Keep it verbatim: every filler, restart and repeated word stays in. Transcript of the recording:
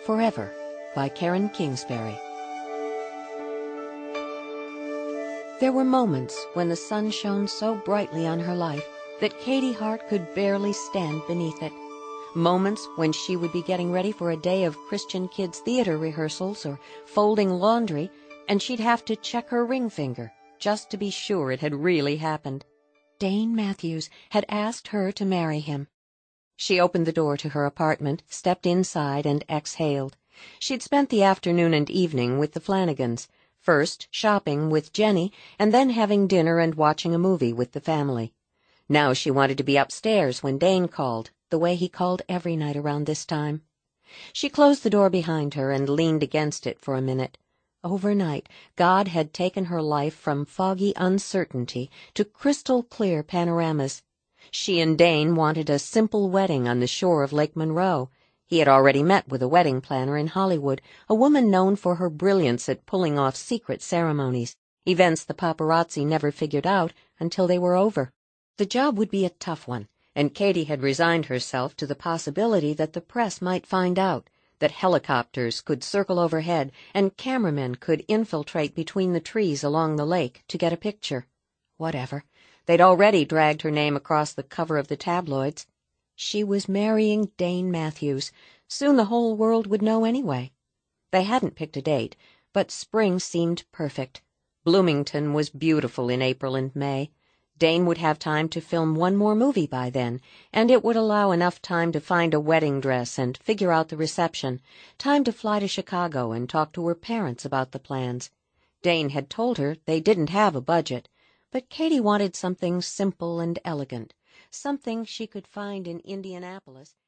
Forever by Karen Kingsbury. There were moments when the sun shone so brightly on her life that Katie Hart could barely stand beneath it. Moments when she would be getting ready for a day of Christian Kids theater rehearsals or folding laundry, and she'd have to check her ring finger just to be sure it had really happened. Dane Matthews had asked her to marry him. She opened the door to her apartment, stepped inside, and exhaled. She'd spent the afternoon and evening with the Flanagans, first shopping with Jenny, and then having dinner and watching a movie with the family. Now she wanted to be upstairs when Dane called, the way he called every night around this time. She closed the door behind her and leaned against it for a minute. Overnight, God had taken her life from foggy uncertainty to crystal-clear panoramas. She and Dane wanted a simple wedding on the shore of Lake Monroe. He had already met with a wedding planner in Hollywood, a woman known for her brilliance at pulling off secret ceremonies, events the paparazzi never figured out until they were over. The job would be a tough one, and Katie had resigned herself to the possibility that the press might find out, that helicopters could circle overhead and cameramen could infiltrate between the trees along the lake to get a picture. Whatever. They'd already dragged her name across the cover of the tabloids. She was marrying Dane Matthews. Soon the whole world would know anyway. They hadn't picked a date, but spring seemed perfect. Bloomington was beautiful in April and May. Dane would have time to film one more movie by then, and it would allow enough time to find a wedding dress and figure out the reception, time to fly to Chicago and talk to her parents about the plans. Dane had told her they didn't have a budget, but Katie wanted something simple and elegant, something she could find in Indianapolis